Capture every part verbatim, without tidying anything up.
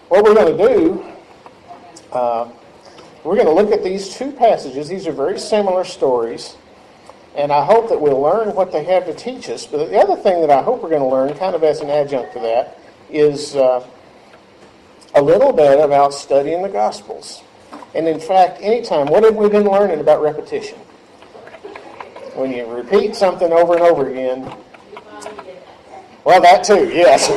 what we're going to do, uh, we're going to look at these two passages. These are very similar stories, and I hope that we'll learn what they have to teach us. But the other thing that I hope we're going to learn, kind of as an adjunct to that, is uh, a little bit about studying the Gospels. And in fact, anytime, what have we been learning about repetition? When you repeat something over and over again, well, that too, yes.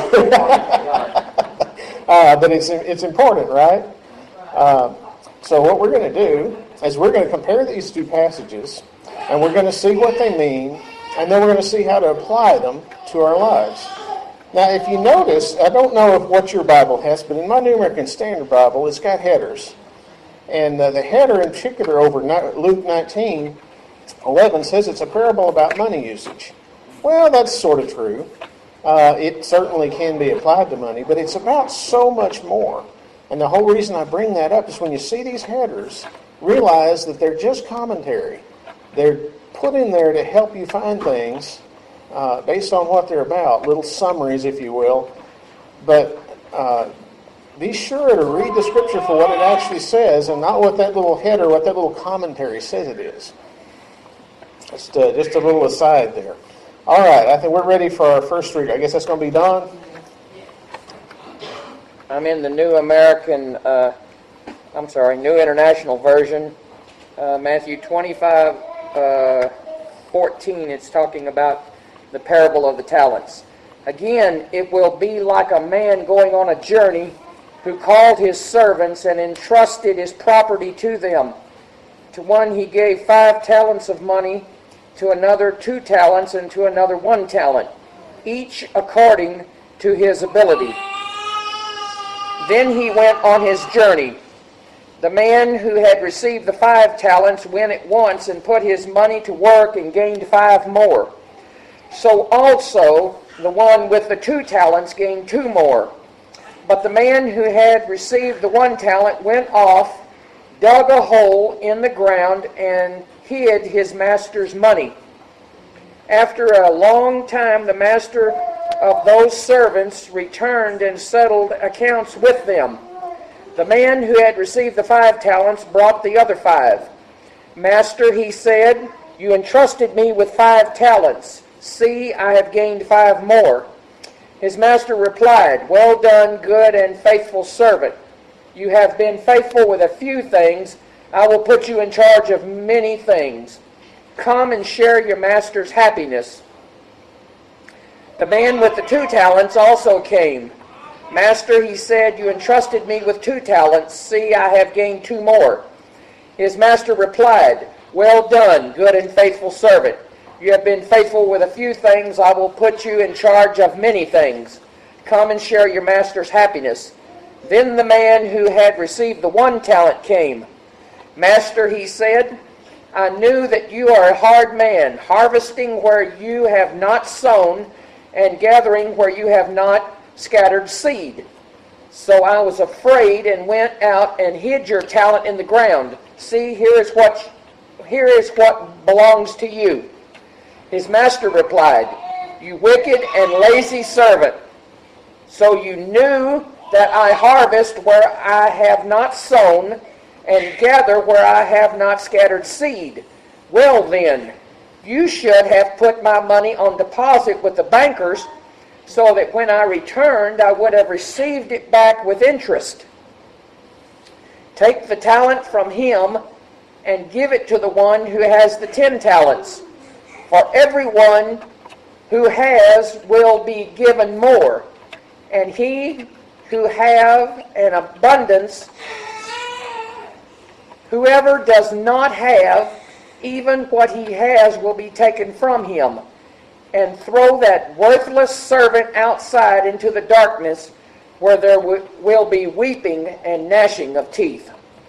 uh, but it's it's important, right? Uh, so what we're going to do is we're going to compare these two passages, and we're going to see what they mean, and then we're going to see how to apply them to our lives. Now, if you notice, I don't know if what your Bible has, but in my New American Standard Bible, it's got headers. And uh, the header in particular over Luke nineteen eleven says it's a parable about money usage. Well, that's sort of true. Uh, it certainly can be applied to money, but it's about so much more. And the whole reason I bring that up is when you see these headers, realize that they're just commentary. They're put in there to help you find things uh, based on what they're about, little summaries, if you will. But uh, be sure to read the Scripture for what it actually says and not what that little header, what that little commentary says it is. Just, uh, just a little aside there. All right, I think we're ready for our first read. I guess that's going to be Don. I'm in the New American, uh, I'm sorry, New International Version. Uh, Matthew twenty-five, uh, fourteen, it's talking about the parable of the talents. Again, it will be like a man going on a journey who called his servants and entrusted his property to them. To one he gave five talents of money, to another two talents, and to another one talent, each according to his ability. Then he went on his journey. The man who had received the five talents went at once and put his money to work and gained five more. So also the one with the two talents gained two more. But the man who had received the one talent went off, dug a hole in the ground, and hid his master's money. After a long time, the master of those servants returned and settled accounts with them. The man who had received the five talents brought the other five. Master, he said, you entrusted me with five talents. See, I have gained five more. His master replied, well done, good and faithful servant. You have been faithful with a few things. I will put you in charge of many things. Come and share your master's happiness. The man with the two talents also came. Master, he said, you entrusted me with two talents. See, I have gained two more. His master replied, well done, good and faithful servant. You have been faithful with a few things. I will put you in charge of many things. Come and share your master's happiness. Then the man who had received the one talent came. Master, he said, I knew that you are a hard man, harvesting where you have not sown and gathering where you have not scattered seed. So I was afraid and went out and hid your talent in the ground. See, here is what, here is what belongs to you. His master replied, you wicked and lazy servant. So you knew that I harvest where I have not sown and gather where I have not scattered seed. Well then, you should have put my money on deposit with the bankers, so that when I returned, I would have received it back with interest. Take the talent from him and give it to the one who has the ten talents. For everyone who has will be given more, and he who have an abundance, whoever does not have, even what he has will be taken from him. And throw that worthless servant outside into the darkness, where there w- will be weeping and gnashing of teeth.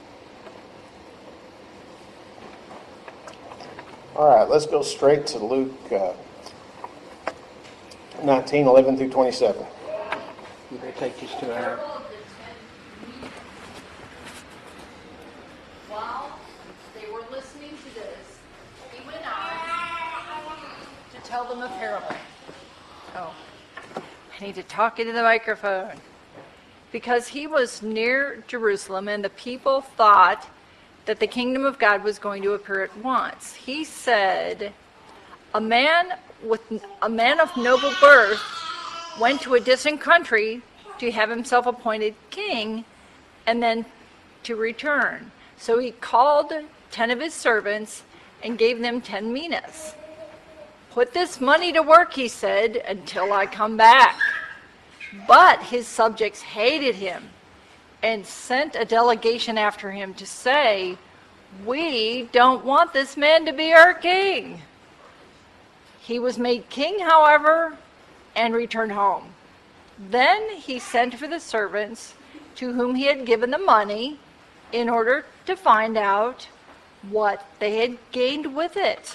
All right, let's go straight to Luke uh, nineteen, eleven through twenty-seven. You better take these two out. While they were listening to this, he went on to tell them a parable. Oh, I need to talk into the microphone. because he was near Jerusalem and the people thought that the kingdom of God was going to appear at once. He said, a man with a man of noble birth went to a distant country to have himself appointed king and then to return. So he called ten of his servants and gave them ten minas. Put this money to work, he said, until I come back. But his subjects hated him and sent a delegation after him to say, we don't want this man to be our king. He was made king, however, and returned home. Then he sent for the servants to whom he had given the money in order to find out what they had gained with it.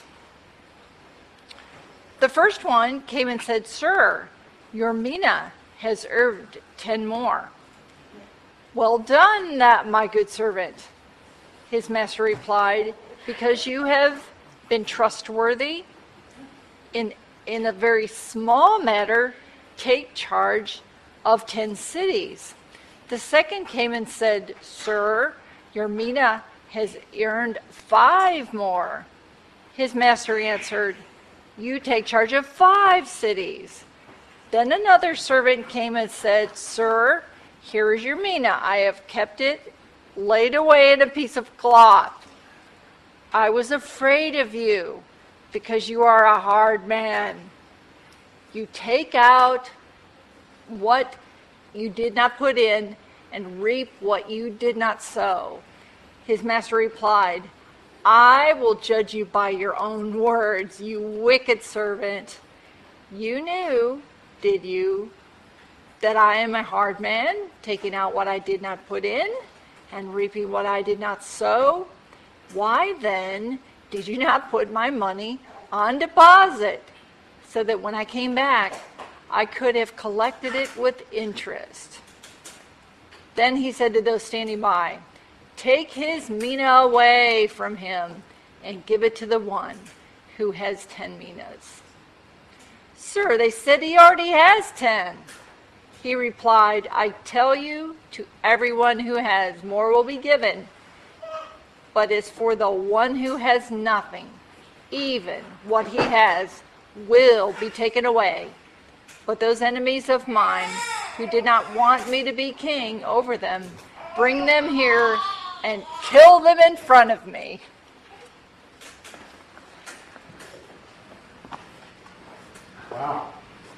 The first one came and said, Sir, your mina has earned ten more. Well done, that my good servant. His master replied, because you have been trustworthy in, in a very small matter, take charge of ten cities. The second came and said, Sir, your mina has earned five more. His master answered, you take charge of five cities. Then another servant came and said, Sir, here is your mina. I have kept it laid away in a piece of cloth. I was afraid of you because you are a hard man. You take out what you did not put in and reap what you did not sow. His master replied, I will judge you by your own words, you wicked servant. You knew, did you, that I am a hard man, taking out what I did not put in and reaping what I did not sow? Why then did you not put my money on deposit so that when I came back, I could have collected it with interest? Then he said to those standing by, take his mina away from him and give it to the one who has ten minas. Sir, they said he already has ten. He replied, I tell you, to everyone who has, more will be given. But as for the one who has nothing, even what he has will be taken away. But those enemies of mine who did not want me to be king over them, bring them here and kill them in front of me. Wow.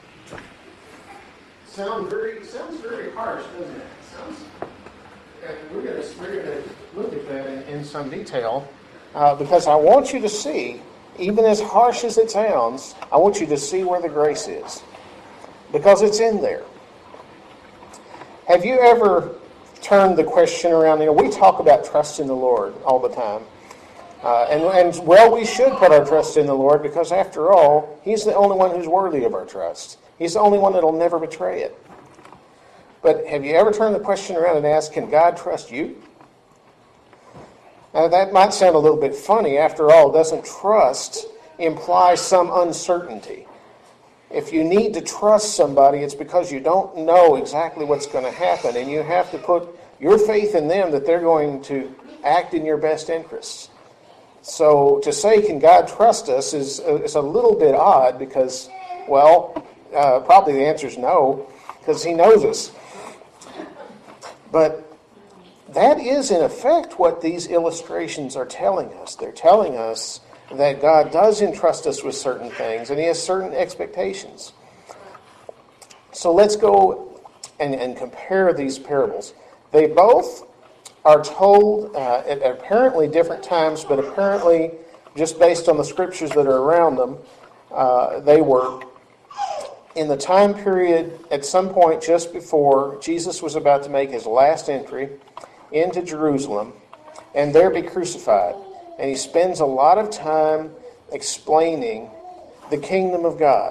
Sounds very sounds very harsh, doesn't it? Sounds. Uh, we're going to we're going to look at that in, in some detail uh, because I want you to see, even as harsh as it sounds, I want you to see where the grace is, because it's in there. Have you ever turned the question around? You know, we talk about trust in the Lord all the time. Uh, and, and, well, we should put our trust in the Lord because, after all, He's the only one who's worthy of our trust. He's the only one that'll never betray it. But have you ever turned the question around and asked, can God trust you? Now, that might sound a little bit funny. After all, doesn't trust imply some uncertainty? If you need to trust somebody, it's because you don't know exactly what's going to happen, and you have to put your faith in them that they're going to act in your best interests. So to say, can God trust us, is, is a little bit odd because, well, uh, probably the answer is no, because He knows us. But that is, in effect, what these illustrations are telling us. They're telling us that God does entrust us with certain things, and He has certain expectations. So let's go and, and compare these parables. They both are told uh, at apparently different times, but apparently, just based on the scriptures that are around them, uh, they were in the time period at some point just before Jesus was about to make His last entry into Jerusalem and there be crucified. And He spends a lot of time explaining the kingdom of God.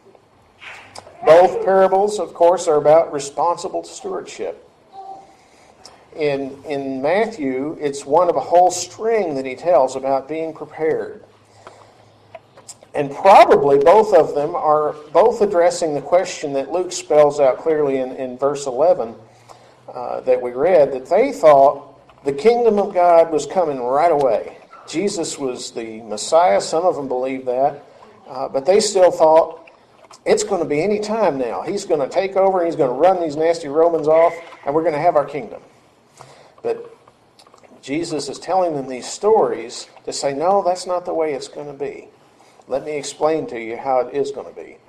Both parables, of course, are about responsible stewardship. In, in Matthew, it's one of a whole string that he tells about being prepared. And probably both of them are both addressing the question that Luke spells out clearly in, in verse eleven uh, that we read that they thought the kingdom of God was coming right away. Jesus was the Messiah. Some of them believed that. Uh, but they still thought it's going to be any time now. He's going to take over and he's going to run these nasty Romans off and we're going to have our kingdom. But Jesus is telling them these stories to say, no, that's not the way it's going to be. Let me explain to you how it is going to be.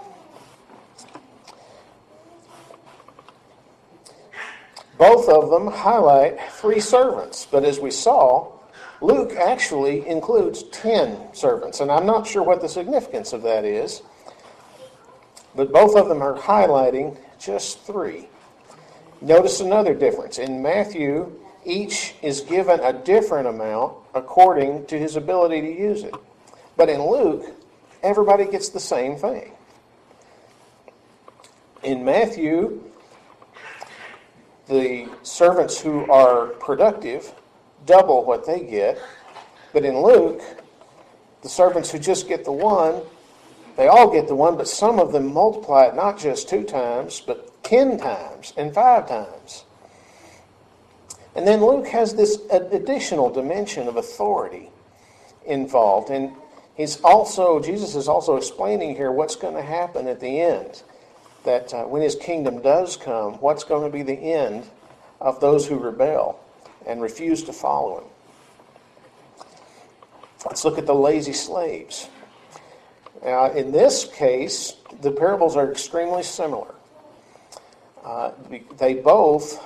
Both of them highlight three servants, but as we saw, Luke actually includes ten servants, and I'm not sure what the significance of that is, but both of them are highlighting just three. Notice another difference. In Matthew, each is given a different amount according to his ability to use it. But in Luke, everybody gets the same thing. In Matthew, the servants who are productive double what they get. But in Luke, the servants who just get the one, they all get the one, but some of them multiply it not just two times, but ten times and five times. And then Luke has this additional dimension of authority involved. And he's also, Jesus is also explaining here what's going to happen at the end. That uh, when his kingdom does come, what's going to be the end of those who rebel and refuse to follow him. Let's look at the lazy slaves. Now, in this case, the parables are extremely similar. Uh, they both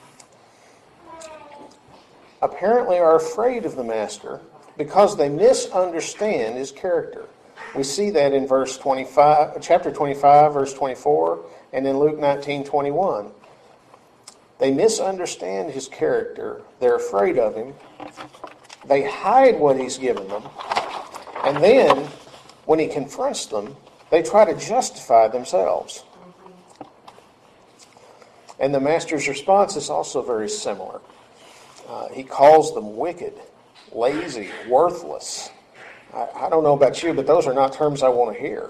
apparently are afraid of the master because they misunderstand his character. We see that in verse twenty-five, chapter twenty-five, verse twenty-four, and in Luke nineteen twenty-one. They misunderstand his character. They're afraid of him. They hide what he's given them. And then, when he confronts them, they try to justify themselves. And the master's response is also very similar. Uh, he calls them wicked, lazy, worthless. I, I don't know about you, but those are not terms I want to hear.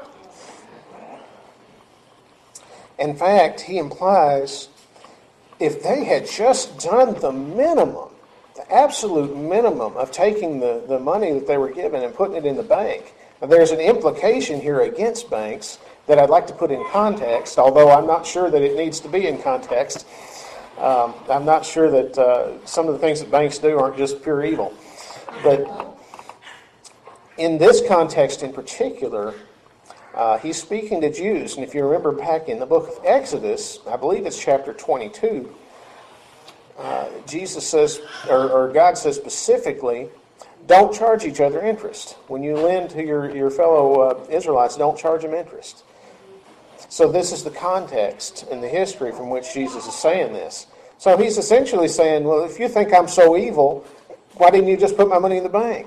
In fact, he implies if they had just done the minimum, the absolute minimum of taking the, the money that they were given and putting it in the bank. Now, there's an implication here against banks that I'd like to put in context, although I'm not sure that it needs to be in context. Um, I'm not sure that uh, some of the things that banks do aren't just pure evil. But in this context in particular, uh, he's speaking to Jews. And if you remember back in the book of Exodus, I believe it's chapter twenty-two, uh, Jesus says, or, or God says specifically, don't charge each other interest. When you lend to your, your fellow uh, Israelites, don't charge them interest. So this is the context and the history from which Jesus is saying this. So he's essentially saying, well, if you think I'm so evil, why didn't you just put my money in the bank?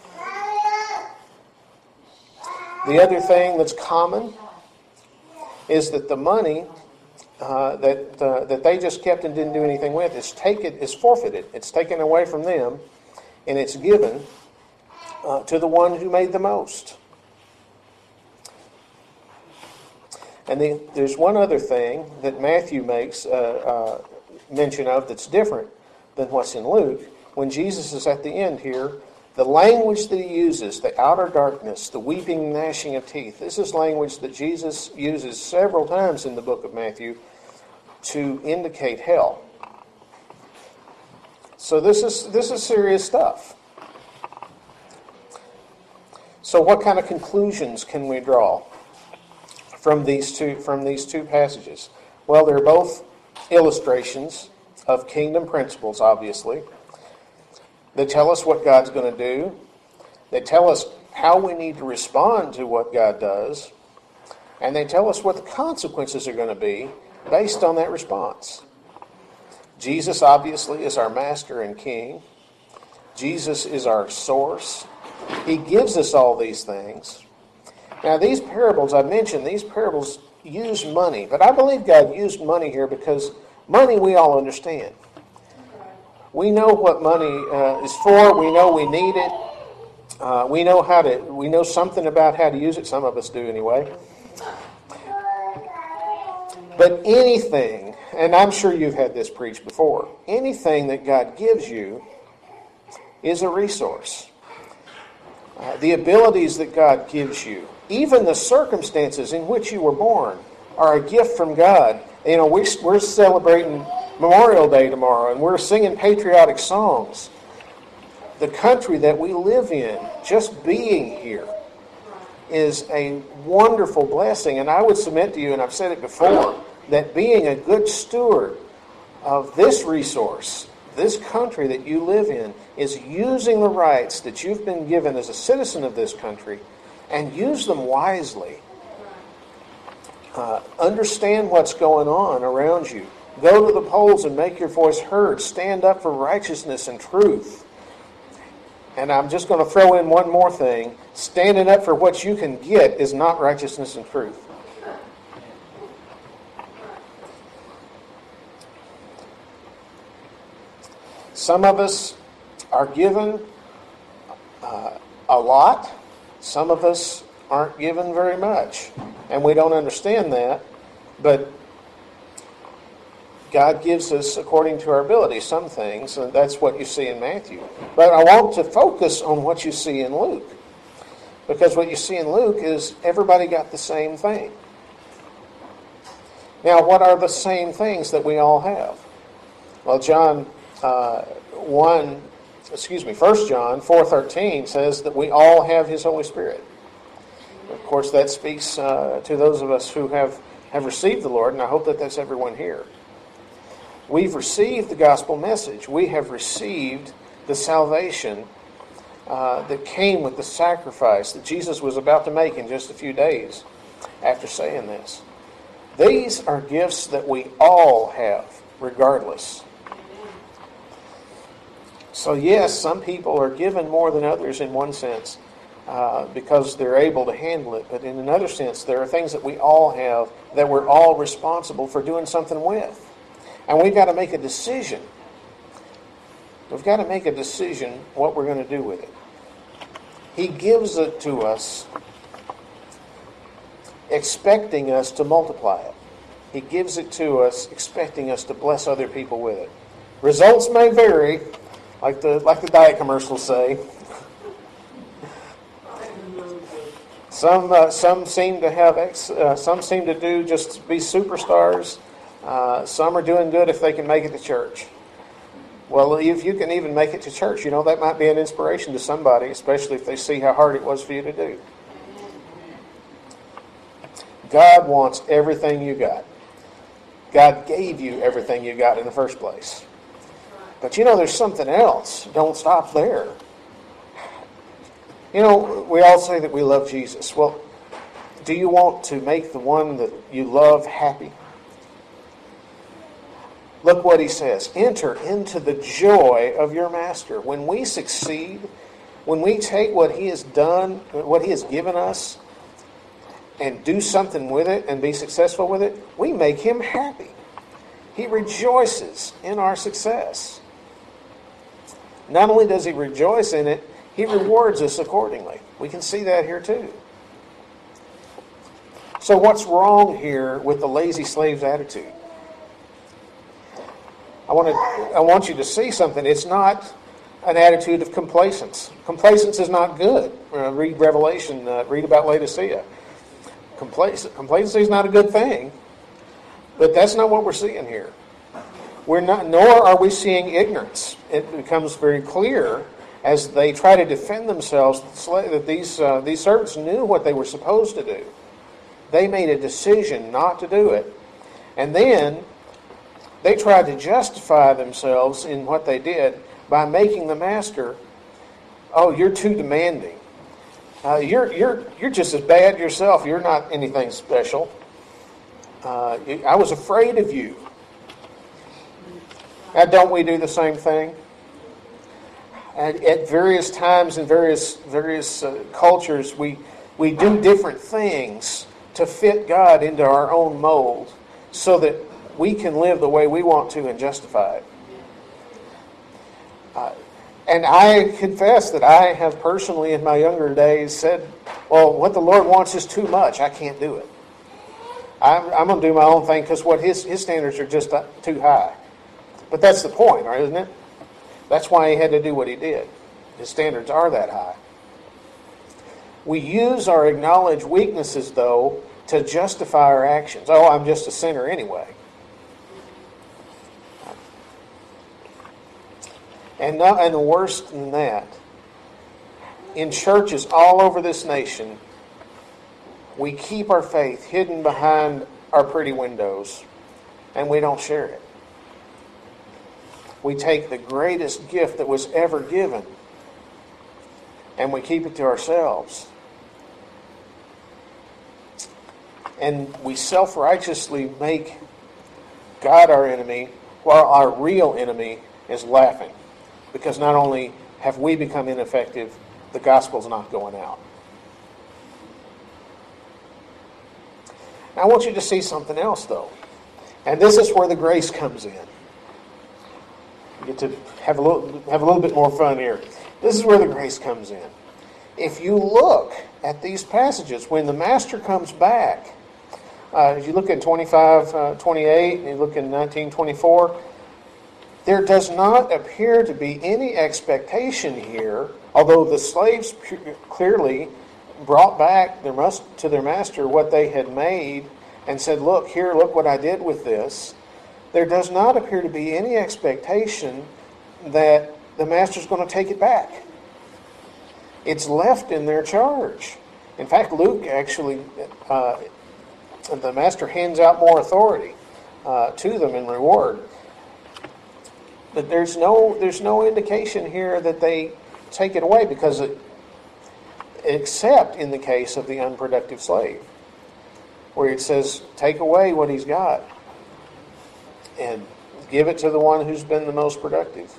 The other thing that's common is that the money uh, that uh, that they just kept and didn't do anything with is taken, is forfeited. It's taken away from them, and it's given uh, to the one who made the most. And then there's one other thing that Matthew makes uh, uh, mention of that's different than what's in Luke. When Jesus is at the end here, the language that he uses, the outer darkness, the weeping and gnashing of teeth, this is language that Jesus uses several times in the book of Matthew to indicate hell. So this is this is serious stuff. So what kind of conclusions can we draw from these two from these two passages? Well, they're both illustrations of kingdom principles, obviously. They tell us what God's going to do. They tell us how we need to respond to what God does. And they tell us what the consequences are going to be based on that response. Jesus, obviously, is our master and king. Jesus is our source. He gives us all these things. Now, these parables, I mentioned, these parables use money. But I believe God used money here because money we all understand. We know what money uh, is for. We know we need it. Uh, we know how to. We know something about how to use it. Some of us do anyway. But anything and I'm sure you've had this preached before, anything that God gives you is a resource. Uh, the abilities that God gives you, even the circumstances in which you were born, are a gift from God. You know, we, we're celebrating Memorial Day tomorrow, and we're singing patriotic songs. The country that we live in, just being here, is a wonderful blessing. And I would submit to you, and I've said it before, that being a good steward of this resource, this country that you live in, is using the rights that you've been given as a citizen of this country and use them wisely. Uh, understand what's going on around you. Go to the polls and make your voice heard. Stand up for righteousness and truth. And I'm just going to throw in one more thing. Standing up for what you can get is not righteousness and truth. Some of us are given uh, a lot. Some of us aren't given very much. And we don't understand that. But God gives us according to our ability some things, and that's what you see in Matthew. But I want to focus on what you see in Luke. Because what you see in Luke is everybody got the same thing. Now, what are the same things that we all have? Well, John uh, one, excuse me, First John four thirteen says that we all have His Holy Spirit. Of course, that speaks uh, to those of us who have, have received the Lord, and I hope that that's everyone here. We've received the gospel message. We have received the salvation uh, that came with the sacrifice that Jesus was about to make in just a few days after saying this. These are gifts that we all have, regardless. So yes, some people are given more than others in one sense uh, because they're able to handle it. But in another sense, there are things that we all have that we're all responsible for doing something with. And we've got to make a decision. We've got to make a decision what we're going to do with it. He gives it to us expecting us to multiply it. He gives it to us expecting us to bless other people with it. Results may vary, like the like the diet commercials say. Some uh, some seem to have ex, uh, some seem to do just be superstars. Uh, some are doing good if they can make it to church. Well, if you can even make it to church, you know, that might be an inspiration to somebody, especially if they see how hard it was for you to do. God wants everything you got. God gave you everything you got in the first place. But you know, there's something else. Don't stop there. You know, we all say that we love Jesus. Well, do you want to make the one that you love happy? Look what he says. Enter into the joy of your master. When we succeed, when we take what he has done, what he has given us, and do something with it and be successful with it, we make him happy. He rejoices in our success. Not only does he rejoice in it, he rewards us accordingly. We can see that here too. So what's wrong here with the lazy slave's attitude? I want to, I want you to see something. It's not an attitude of complacence. Complacence is not good. Uh, read Revelation, uh, read about Laodicea. Complac- complacency is not a good thing, but that's not what we're seeing here. We're not, nor are we seeing ignorance. It becomes very clear as they try to defend themselves that these uh, these servants knew what they were supposed to do. They made a decision not to do it, and then they tried to justify themselves in what they did by making the master, "Oh, you're too demanding. Uh, you're you're you're just as bad yourself. You're not anything special. Uh, I was afraid of you." Now, don't we do the same thing? And at various times in various various uh, cultures, we we do different things to fit God into our own mold, so that we can live the way we want to and justify it. Uh, and I confess that I have personally, in my younger days, said, "Well, what the Lord wants is too much. I can't do it. I'm, I'm going to do my own thing because what his, his standards are just too high. But that's the point, right, isn't it? That's why he had to do what he did. His standards are that high. We use our acknowledged weaknesses, though, to justify our actions. Oh, I'm just a sinner anyway. And, not, and worse than that, in churches all over this nation, we keep our faith hidden behind our pretty windows, and we don't share it. We take the greatest gift that was ever given, and we keep it to ourselves. And we self-righteously make God our enemy, while our real enemy is laughing. Because not only have we become ineffective, the gospel's not going out. Now, I want you to see something else, though. And this is where the grace comes in. You get to have a little, have a little bit more fun here. This is where the grace comes in. If you look at these passages, when the master comes back, uh, if you look at twenty-five twenty-eight, and you look at nineteen twenty-four, there does not appear to be any expectation here, although the slaves clearly brought back their must, to their master what they had made and said, look, here, look what I did with this. There does not appear to be any expectation that the master's going to take it back. It's left in their charge. In fact, Luke actually, uh, the master hands out more authority uh, to them in reward. But there's no there's no indication here that they take it away, because it, except in the case of the unproductive slave, where it says, take away what he's got and give it to the one who's been the most productive.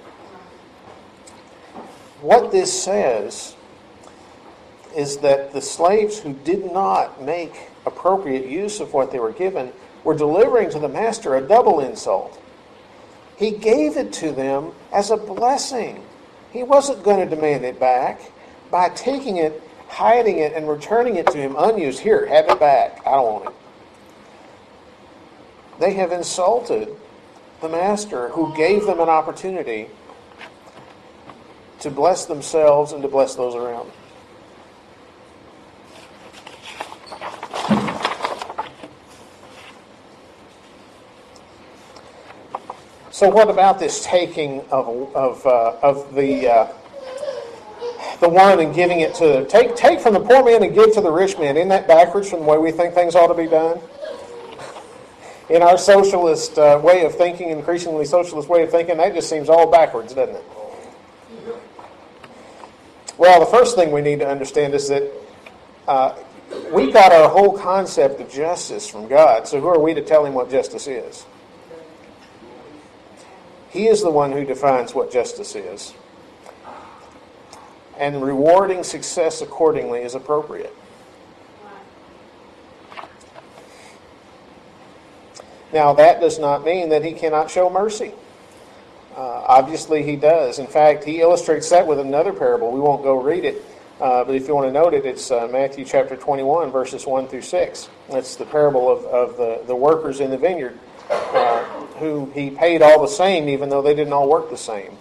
What this says is that the slaves who did not make appropriate use of what they were given were delivering to the master a double insult. He gave it to them as a blessing. He wasn't going to demand it back. By taking it, hiding it, and returning it to him unused, here, have it back. I don't want it. They have insulted the master who gave them an opportunity to bless themselves and to bless those around them. So what about this taking of of uh, of the uh, the one and giving it to take take from the poor man and give to the rich man? Isn't that backwards from the way we think things ought to be done? In our socialist uh, way of thinking, increasingly socialist way of thinking, that just seems all backwards, doesn't it? Well, the first thing we need to understand is that uh, we got our whole concept of justice from God. So who are we to tell him what justice is? He is the one who defines what justice is. And rewarding success accordingly is appropriate. Now, that does not mean that he cannot show mercy. Uh, obviously, he does. In fact, he illustrates that with another parable. We won't go read it, uh, but if you want to note it, it's uh, Matthew chapter twenty-one, verses one through six. That's the parable of, of the, the workers in the vineyard, uh, who he paid all the same, even though they didn't all work the same.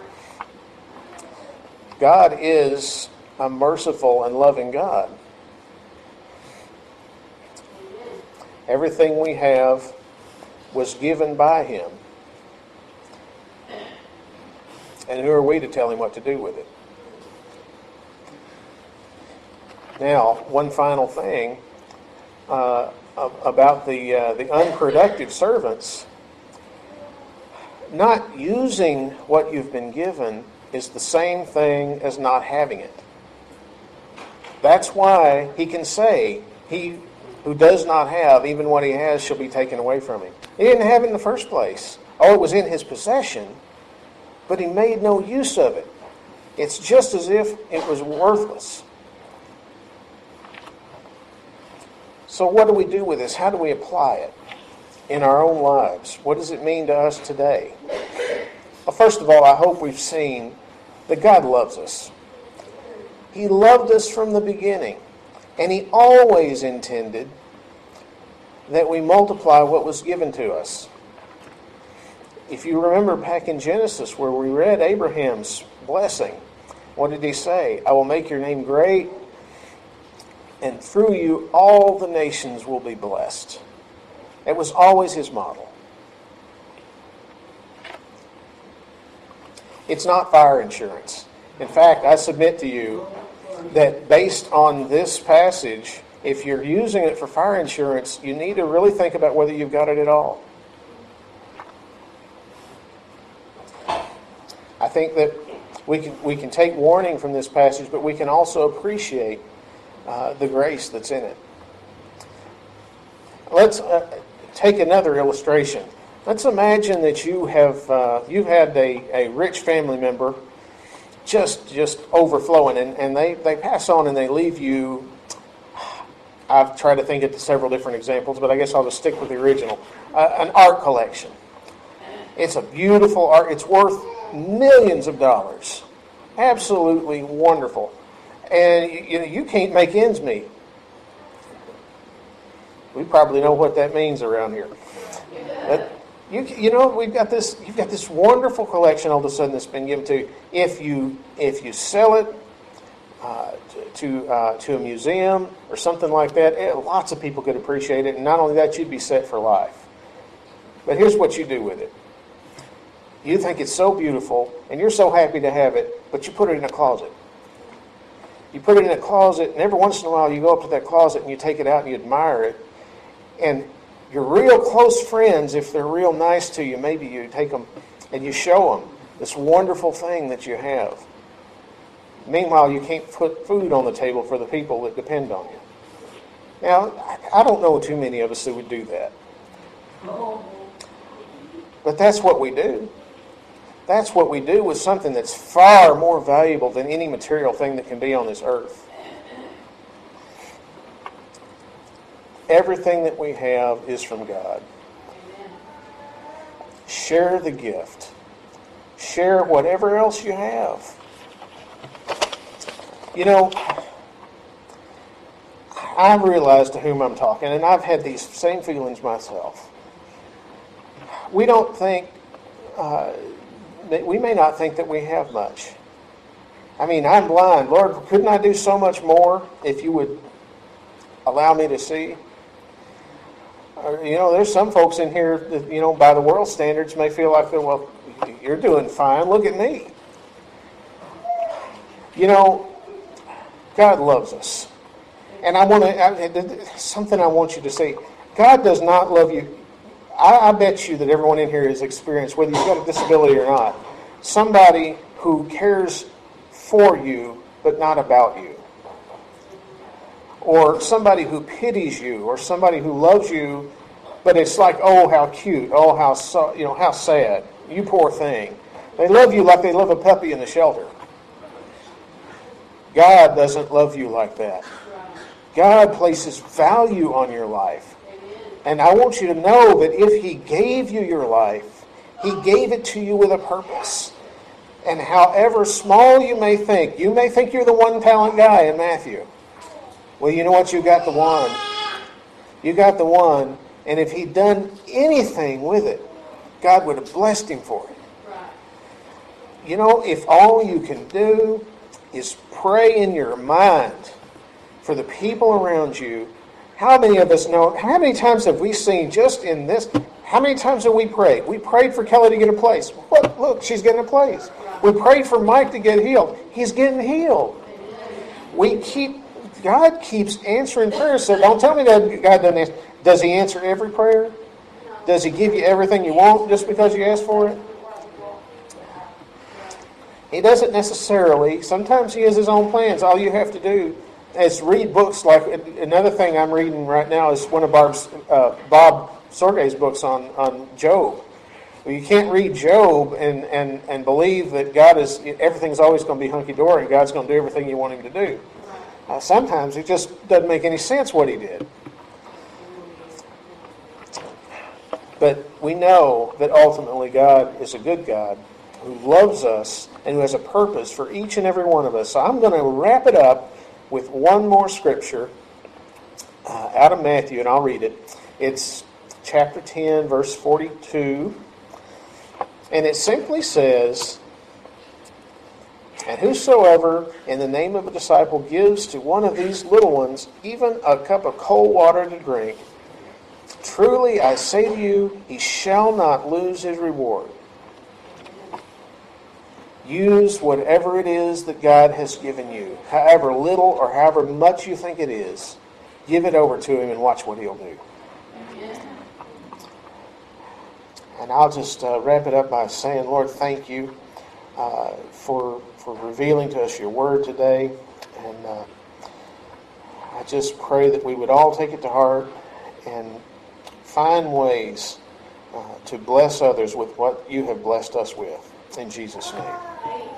God is a merciful and loving God. Everything we have was given by him. And who are we to tell him what to do with it? Now, one final thing uh, about the uh, the unproductive servants. Not using what you've been given is the same thing as not having it. That's why he can say, he who does not have, even what he has, shall be taken away from him. He didn't have it in the first place. Oh, it was in his possession, but he made no use of it. It's just as if it was worthless. So what do we do with this? How do we apply it in our own lives? What does it mean to us today? Well, first of all, I hope we've seen that God loves us. He loved us from the beginning, and he always intended that we multiply what was given to us. If you remember back in Genesis where we read Abraham's blessing, what did he say? I will make your name great, and through you all the nations will be blessed. It was always his model. It's not fire insurance. In fact, I submit to you that based on this passage, if you're using it for fire insurance, you need to really think about whether you've got it at all. I think that we can we can take warning from this passage, but we can also appreciate uh, the grace that's in it. Let's uh, take another illustration. Let's imagine that you have uh, you've had a, a rich family member just just overflowing, and, and they, they pass on and they leave you. I've tried to think of several different examples, but I guess I'll just stick with the original. Uh, an art collection. It's a beautiful art. It's worth millions of dollars. Absolutely wonderful. And you, you know, you can't make ends meet. We probably know what that means around here. But you, you know, we've got this. You've got this wonderful collection all of a sudden that's been given to you. If you if you sell it uh, to uh, to a museum or something like that, eh, lots of people could appreciate it. And not only that, you'd be set for life. But here's what you do with it. You think it's so beautiful, and you're so happy to have it, but you put it in a closet. You put it in a closet, and every once in a while you go up to that closet and you take it out and you admire it. And your real close friends, if they're real nice to you, maybe you take them and you show them this wonderful thing that you have. Meanwhile, you can't put food on the table for the people that depend on you. Now, I don't know too many of us that would do that. But that's what we do. That's what we do with something that's far more valuable than any material thing that can be on this earth. Everything that we have is from God. Share the gift. Share whatever else you have. You know, I realize to whom I'm talking, and I've had these same feelings myself. We don't think, uh, we may not think that we have much. I mean, I'm blind. Lord, couldn't I do so much more if you would allow me to see? Or, you know, there's some folks in here that, you know, by the world standards may feel like, well, you're doing fine. Look at me. You know, God loves us. And I want to, something I want you to see. God does not love you. I, I bet you that everyone in here has experienced, whether you've got a disability or not, somebody who cares for you but not about you. Or somebody who pities you, or somebody who loves you, but it's like, oh, how cute, oh, how so, you know, how sad, you poor thing. They love you like they love a puppy in the shelter. God doesn't love you like that. God places value on your life. And I want you to know that if He gave you your life, He gave it to you with a purpose. And however small you may think, you may think you're the one talent guy in Matthew. Well, you know what? You got the one. You got the one. And if He'd done anything with it, God would have blessed him for it. You know, if all you can do is pray in your mind for the people around you, how many of us know, how many times have we seen just in this, how many times have we prayed? We prayed for Kelly to get a place. What? Look, she's getting a place. We prayed for Mike to get healed. He's getting healed. We keep God keeps answering prayers. So don't tell me that God doesn't answer. Does He answer every prayer? Does He give you everything you want just because you ask for it? He doesn't necessarily. Sometimes He has His own plans. All you have to do is read books. Like another thing I'm reading right now is one of Bob's, uh, Bob Sorge's books on, on Job. Well, you can't read Job and, and, and believe that God is everything's always going to be hunky-dory and God's going to do everything you want Him to do. Uh, sometimes it just doesn't make any sense what He did. But we know that ultimately God is a good God who loves us and who has a purpose for each and every one of us. So I'm going to wrap it up with one more scripture uh, out of Matthew, and I'll read it. It's chapter ten, verse forty-two. And it simply says, "And whosoever in the name of a disciple gives to one of these little ones even a cup of cold water to drink, truly I say to you, he shall not lose his reward." Use whatever it is that God has given you, however little or however much you think it is. Give it over to Him and watch what He'll do. And I'll just uh, wrap it up by saying, Lord, thank you uh, for for revealing to us your word today. And uh, I just pray that we would all take it to heart and find ways uh, to bless others with what you have blessed us with. In Jesus' name.